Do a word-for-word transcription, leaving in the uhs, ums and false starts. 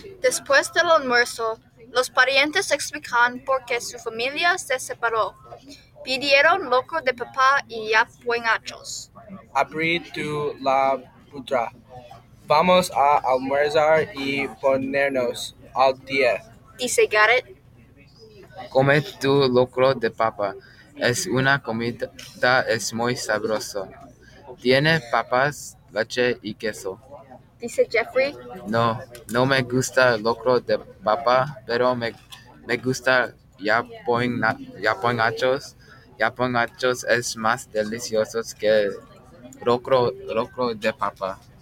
Después del almuerzo, los parientes explican por qué su familia se separó. Pidieron loco de papá y yapuengachos. Abrí tu la putra. Vamos a almorzar y ponernos al día. Dice Garrett. Come tu locro de papa. Es una comida, es muy sabroso. Tiene papas, leche y queso. Dice Jeffrey. No, no me gusta locro de papa, pero me, me gusta yapoing- yapoingachos. Yapoingachos es más deliciosos que locro, locro de papa.